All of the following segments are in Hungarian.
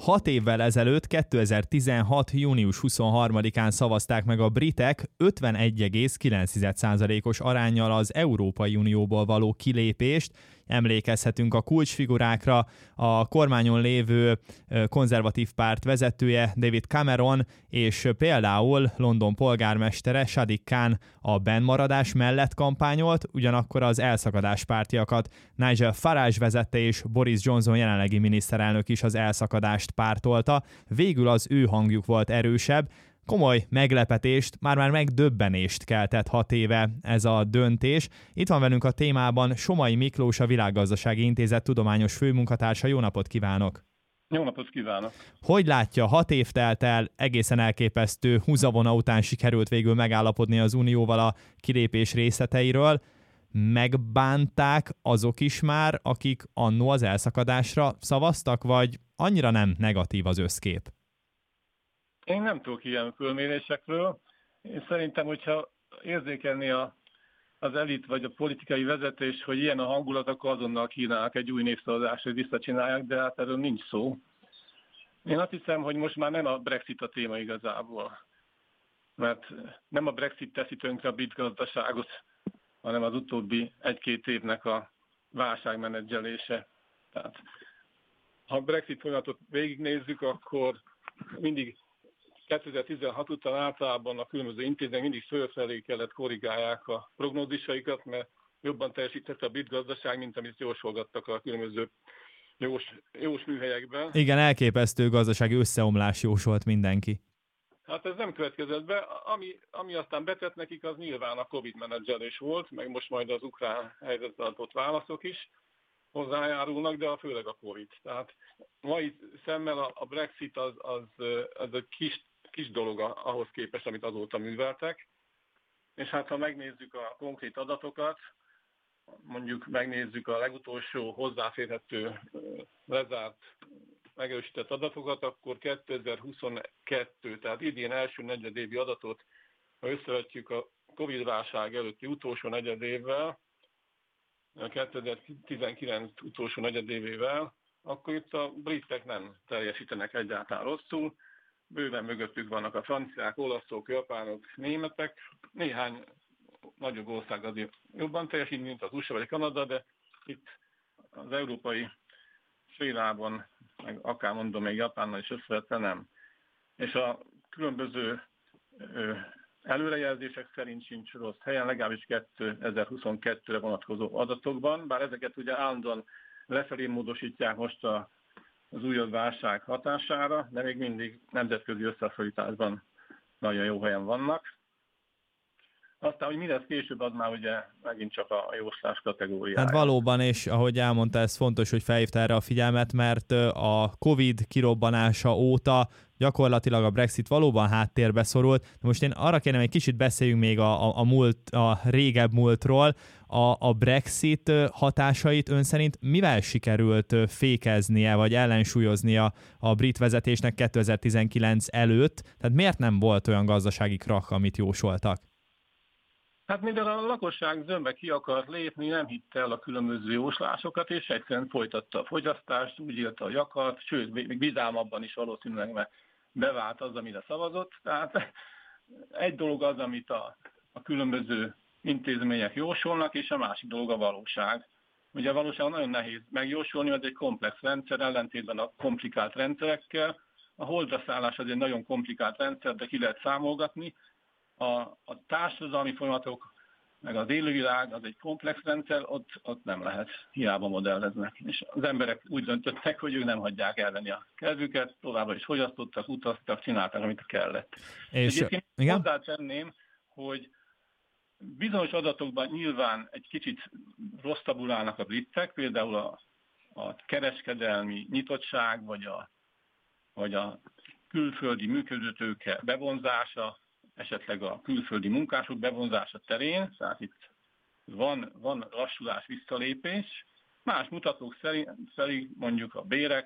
6 évvel ezelőtt, 2016. június 23-án szavazták meg a britek 51,9%-os aránnyal az Európai Unióból való kilépést. Emlékezhetünk a kulcsfigurákra, a kormányon lévő konzervatív párt vezetője David Cameron, és például London polgármestere Sadiq Khan a bennmaradás mellett kampányolt, ugyanakkor az elszakadás pártiakat Nigel Farage vezette, és Boris Johnson jelenlegi miniszterelnök is az elszakadást pártolta. Végül az ő hangjuk volt erősebb. Komoly meglepetést, már megdöbbenést keltett 6 éve ez a döntés. Itt van velünk a témában Somai Miklós, a Világgazdasági Intézet tudományos főmunkatársa. Jó napot kívánok! Jó napot kívánok! Hogy látja, 6 év telt el, egészen elképesztő húzavona után sikerült végül megállapodni az Unióval a kilépés részleteiről. Megbánták azok is már, akik annó az elszakadásra szavaztak, vagy annyira nem negatív az összkép? Én nem tudok ilyen fölmérésekről. Én szerintem, hogyha érzékelni az elit vagy a politikai vezetés, hogy ilyen a hangulat, akkor azonnal kínálnak egy új népszavazást, hogy visszacsinálják, de hát erről nincs szó. Én azt hiszem, hogy most már nem a Brexit a téma igazából. Mert nem a Brexit teszi tönkre a brit gazdaságot, hanem az utóbbi 1-2 évnek a válságmenedzselése. Tehát, ha a Brexit folyamatot végignézzük, akkor mindig 2016 után általában a különböző intézmények mindig fölfelé kellett korrigálják a prognózisaikat, mert jobban teljesített a brit gazdaság, mint amit jósolgattak a különböző jós műhelyekben. Igen, elképesztő gazdasági összeomlás jósolt mindenki. Hát ez nem következett be. Ami aztán betett nekik, az nyilván a Covid menedzselés volt, meg most majd az ukrán helyzetre adott válaszok is hozzájárulnak, de főleg a Covid. Tehát mai szemmel a Brexit az egy kis dolog ahhoz képest, amit azóta műveltek. És hát ha megnézzük a konkrét adatokat, mondjuk megnézzük a legutolsó hozzáférhető lezárt megerősített adatokat, akkor 2022, tehát idén első negyedévi adatot, ha összevetjük a Covid-válság előtti utolsó negyedévvel, a 2019 utolsó negyedévével, akkor itt a britek nem teljesítenek egyáltalán rosszul. Bőven mögöttük vannak a franciák, olaszok, japánok, németek. Néhány nagyobb ország azért jobban teljesít, mint az USA vagy Kanada, de itt az európai félában, meg akár mondom még Japánnal is összevetve nem. És a különböző előrejelzések szerint sincs rossz helyen, legalábbis 2022-re vonatkozó adatokban, bár ezeket ugye állandóan lefelé módosítják most az újabb válság hatására, de még mindig nemzetközi összehasonlításban nagyon jó helyen vannak. Aztán, hogy mi lesz később, az már ugye megint csak a jóslás kategóriája. Hát valóban, és ahogy elmondta, ez fontos, hogy felhívta erre a figyelmet, mert a Covid kirobbanása óta gyakorlatilag a Brexit valóban háttérbe szorult. De most én arra kérem, egy kicsit beszéljünk még a régebb múltról. A Brexit hatásait ön szerint mivel sikerült fékeznie, vagy ellensúlyoznia a brit vezetésnek 2019 előtt? Tehát miért nem volt olyan gazdasági krakk, amit jósoltak? Hát mivel a lakosság zömbe ki akart lépni, nem hitte el a különböző jóslásokat, és egyszerűen folytatta a fogyasztást, úgy írta, hogy akart, sőt, még bizalmabban is valószínűleg, mert bevált az, amire szavazott. Tehát egy dolog az, amit a különböző intézmények jósolnak, és a másik dolog a valóság. Ugye a valóság nagyon nehéz megjósolni, mert egy komplex rendszer, ellentétben a komplikált rendszerekkel. A holdra szállás az egy nagyon komplikált rendszer, de ki lehet számolgatni. A társadalmi folyamatok, meg az élővilág, az egy komplex rendszer, ott nem lehet, hiába modelleznek. És az emberek úgy döntöttek, hogy ők nem hagyják elvenni a kedvüket, továbbra is fogyasztottak, utaztak, csináltak, amit kellett. És egyébként hozzátenném, hogy bizonyos adatokban nyilván egy kicsit rosszabbul állnak a britek, például a kereskedelmi nyitottság, vagy a külföldi működőtőke bevonzása, esetleg a külföldi munkások bevonzása terén, tehát itt van lassulás, visszalépés. Más mutatók szerint mondjuk a bérek,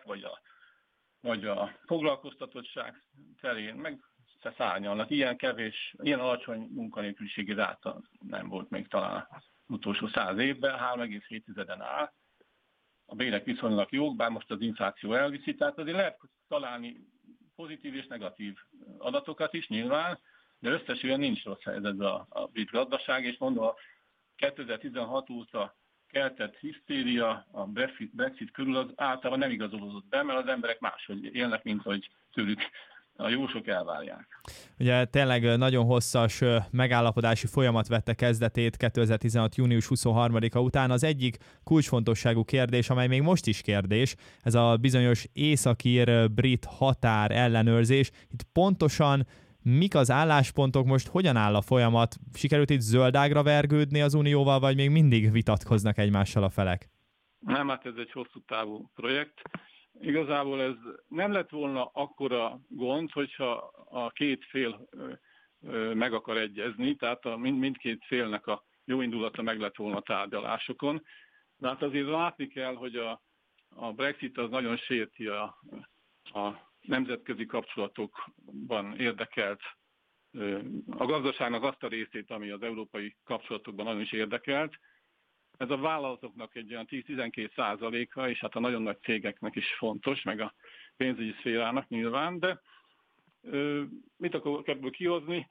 vagy a foglalkoztatottság terén meg szárnyalnak. Ilyen alacsony munkanélküliségi ráta nem volt még talán utolsó 100 évben, 3,7-en áll. A bérek viszonylag jók, bár most az infláció elviszi, tehát azért lehet találni pozitív és negatív adatokat is nyilván, de összességében nincs rossz helyzetben a brit gazdaság, és mondom, a 2016 óta keltett hisztéria a Brexit körül az általában nem igazolódott be, mert az emberek máshogy élnek, mint hogy tőlük a jósok elvárják. Ugye tényleg nagyon hosszas megállapodási folyamat vette kezdetét 2016. június 23-a után. Az egyik kulcsfontosságú kérdés, amely még most is kérdés, ez a bizonyos északír brit határ ellenőrzés. Itt pontosan mik az álláspontok, most hogyan áll a folyamat? Sikerült itt zöldágra vergődni az Unióval, vagy még mindig vitatkoznak egymással a felek? Nem, hát ez egy hosszú távú projekt. Igazából ez nem lett volna akkora gond, hogyha a két fél meg akar egyezni, tehát mindkét félnek a jó indulata meg lett volna a tárgyalásokon. De hát azért látni kell, hogy a Brexit az nagyon sérti a nemzetközi kapcsolatokban érdekelt, a gazdaságnak azt a részét, ami az európai kapcsolatokban nagyon is érdekelt. Ez a vállalatoknak egy olyan 10-12%-a, és hát a nagyon nagy cégeknek is fontos, meg a pénzügyi szférának nyilván, de mit akarok ebből kihozni?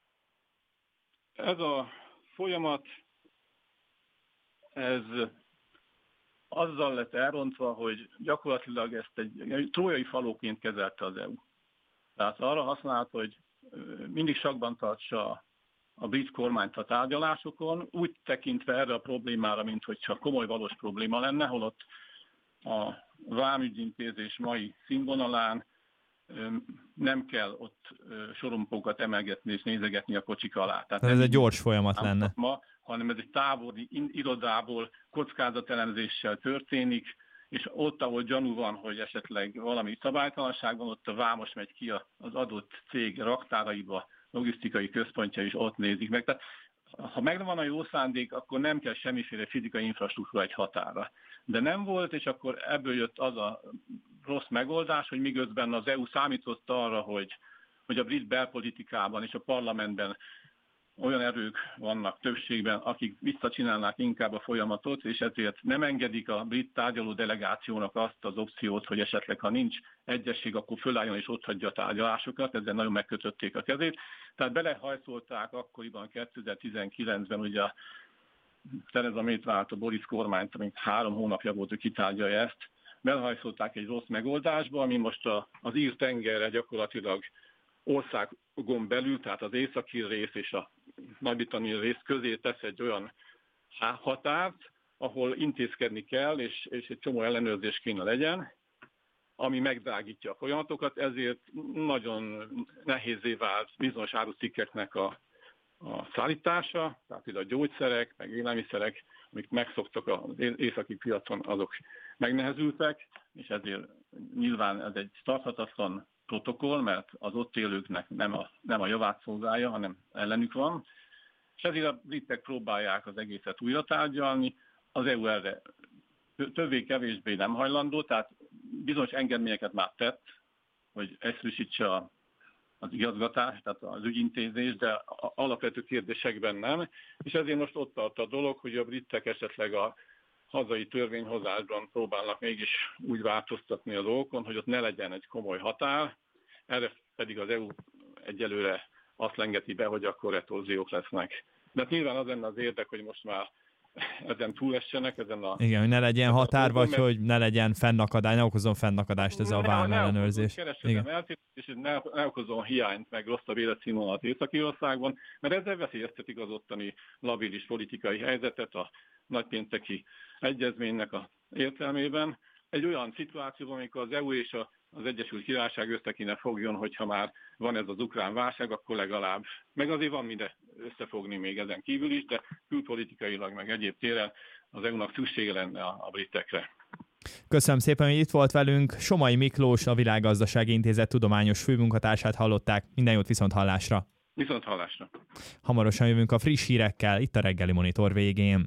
Ez a folyamat, ez azzal lett elrontva, hogy gyakorlatilag ezt egy trójai falóként kezelte az EU. Tehát arra használt, hogy mindig sakban tartsa a brit kormányt a tárgyalásokon, úgy tekintve erre a problémára, mint hogyha komoly valós probléma lenne, holott a vámügyintézés mai színvonalán nem kell ott sorompókat emelgetni és nézegetni a kocsik alá. Tehát ez egy gyors folyamat lenne. Hanem ez egy távoli irodából kockázatelemzéssel történik, és ott, ahol gyanú van, hogy esetleg valami szabálytalanság van, ott a vámos megy ki az adott cég raktáraiba, logisztikai központja is ott nézik meg. Tehát ha megvan a jó szándék, akkor nem kell semmiféle fizikai infrastruktúra egy határa. De nem volt, és akkor ebből jött az a rossz megoldás, hogy miközben az EU számított arra, hogy a brit belpolitikában és a parlamentben olyan erők vannak többségben, akik visszacsinálnák inkább a folyamatot, és ezért nem engedik a brit tárgyaló delegációnak azt az opciót, hogy esetleg, ha nincs egyesség, akkor fölálljon és otthagyja a tárgyalásokat, ezzel nagyon megkötötték a kezét. Tehát belehajszolták akkoriban 2019-ben ugye a Theresa Mayt vált a Boris kormányt, amint 3 hónapja volt, hogy kitárgyalja ezt, belehajszolták egy rossz megoldásba, ami most az Ír-tengerre gyakorlatilag országon belül, tehát az északír rész és a Nagy-Britannia rész közé tesz egy olyan határt, ahol intézkedni kell, és egy csomó ellenőrzés kéne legyen, ami megdrágítja a folyamatokat, ezért nagyon nehézzé vált bizonyos árucikkeknek a szállítása, tehát például a gyógyszerek, meg élelmiszerek, amik megszoktak az északi piacon, azok megnehezültek, és ezért nyilván ez egy tarthatatlan protokoll, mert az ott élőknek nem a javát szolgálja, hanem ellenük van. És ezért a britek próbálják az egészet újra tárgyalni, az EU erre többé-kevésbé nem hajlandó, tehát bizonyos engedményeket már tett, hogy egyszerűsítse az igazgatás, tehát az ügyintézés, de alapvető kérdésekben nem. És ezért most ott tart a dolog, hogy a britek esetleg a hazai törvényhozásban próbálnak mégis úgy változtatni a dolgokon, hogy ott ne legyen egy komoly határ, erre pedig az EU egyelőre azt lengeti be, hogy akkor retorziók lesznek. De nyilván az lenne az érdek, hogy most már ezen túlessenek, Igen, hogy ne legyen határ, vagy hogy ne legyen fennakadály, ne okozzon fennakadást ez a vám ellenőrzés. És ne okozzon hiányt, meg rosszabb életszínvonalat Észak-Írországban, mert ezzel veszélyeztetik az ottani labilis politikai helyzetet a nagypénteki egyezménynek az értelmében. Egy olyan szituációban, amikor az EU és az Egyesült Királyság össze kéne fogjon, hogyha már van ez az ukrán válság, akkor legalább, meg azért van mire összefogni még ezen kívül is, de külpolitikailag, meg egyéb téren az EU-nak szüksége lenne a britekre. Köszönöm szépen, hogy itt volt velünk. Somai Miklós, a Világgazdasági Intézet tudományos főmunkatársát hallották. Minden jót, viszont hallásra! Viszont hallásra! Hamarosan jövünk a friss hírekkel itt a Reggeli Monitor végén.